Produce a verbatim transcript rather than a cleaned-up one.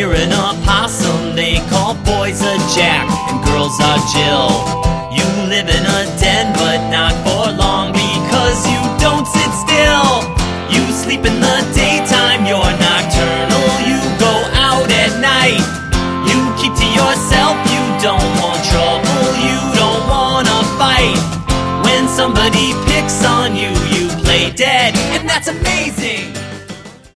you're an opossum, they call boys a Jack and girls are Jill. You live in a den, but not for long, because you don't sit still. You sleep in the daytime, you're nocturnal. You go out at night, you keep to yourself. You don't want trouble, you don't wanna fight. When somebody picks on you, you play dead, and that's amazing.